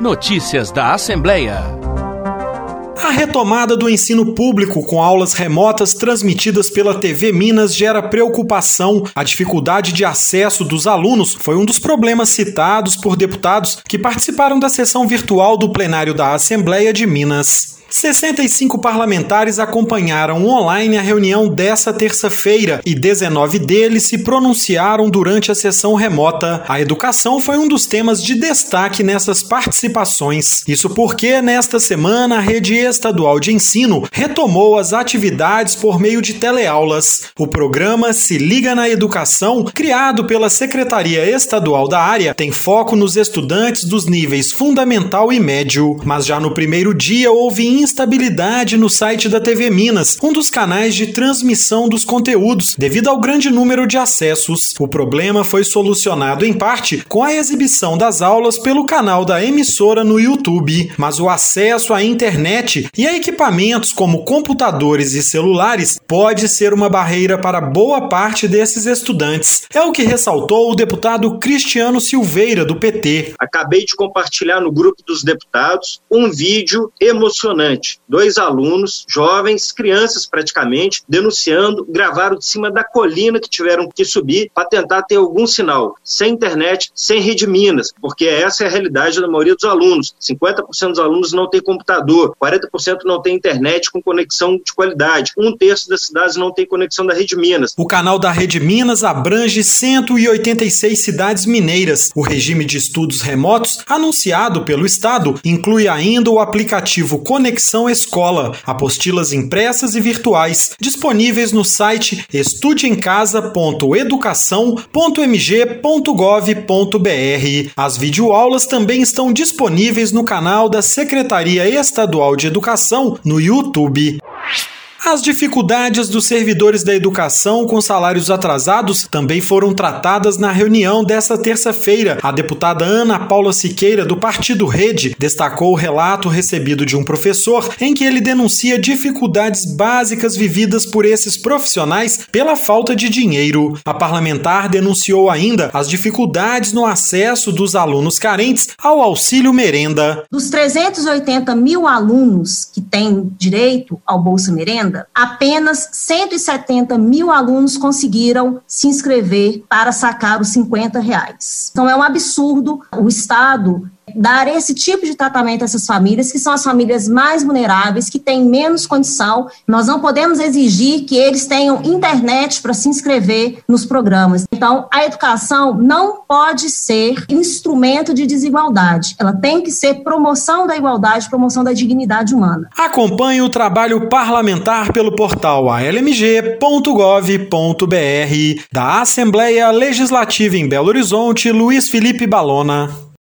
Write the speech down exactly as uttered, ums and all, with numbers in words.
Notícias da Assembleia. A retomada do ensino público com aulas remotas transmitidas pela T V Minas gera preocupação. A dificuldade de acesso dos alunos foi um dos problemas citados por deputados que participaram da sessão virtual do plenário da Assembleia de Minas. sessenta e cinco parlamentares acompanharam online a reunião dessa terça-feira e dezenove deles se pronunciaram durante a sessão remota. A educação foi um dos temas de destaque nessas participações. Isso porque, nesta semana, a Rede Estadual de Ensino retomou as atividades por meio de teleaulas. O programa Se Liga na Educação, criado pela Secretaria Estadual da área, tem foco nos estudantes dos níveis fundamental e médio. Mas já no primeiro dia houve instabilidade no site da T V Minas, um dos canais de transmissão dos conteúdos, devido ao grande número de acessos. O problema foi solucionado em parte com a exibição das aulas pelo canal da emissora no YouTube, mas o acesso à internet e a equipamentos como computadores e celulares pode ser uma barreira para boa parte desses estudantes. É o que ressaltou o deputado Cristiano Silveira, do P T. Acabei de compartilhar no grupo dos deputados um vídeo emocionante. Dois alunos, jovens, crianças praticamente, denunciando, gravaram de cima da colina que tiveram que subir para tentar ter algum sinal. Sem internet, sem Rede Minas, porque essa é a realidade da maioria dos alunos. cinquenta por cento dos alunos não tem computador, quarenta por cento não tem internet com conexão de qualidade, um terço das cidades não tem conexão da Rede Minas. O canal da Rede Minas abrange cento e oitenta e seis cidades mineiras. O regime de estudos remotos, anunciado pelo Estado, inclui ainda o aplicativo Conexão Escola, apostilas impressas e virtuais, disponíveis no site estude em casa ponto educação ponto m g ponto gov ponto b r. As videoaulas também estão disponíveis no canal da Secretaria Estadual de Educação no YouTube. As dificuldades dos servidores da educação com salários atrasados também foram tratadas na reunião desta terça-feira. A deputada Ana Paula Siqueira, do Partido Rede, destacou o relato recebido de um professor em que ele denuncia dificuldades básicas vividas por esses profissionais pela falta de dinheiro. A parlamentar denunciou ainda as dificuldades no acesso dos alunos carentes ao auxílio merenda. Dos trezentos e oitenta mil alunos que têm direito ao Bolsa Merenda, apenas cento e setenta mil alunos conseguiram se inscrever para sacar os cinquenta reais. Então é um absurdo o Estado dar esse tipo de tratamento a essas famílias, que são as famílias mais vulneráveis, que têm menos condição. Nós não podemos exigir que eles tenham internet para se inscrever nos programas. Então, a educação não pode ser instrumento de desigualdade. Ela tem que ser promoção da igualdade, promoção da dignidade humana. Acompanhe o trabalho parlamentar pelo portal a l m g ponto gov ponto b r da Assembleia Legislativa em Belo Horizonte, Luiz Felipe Balona.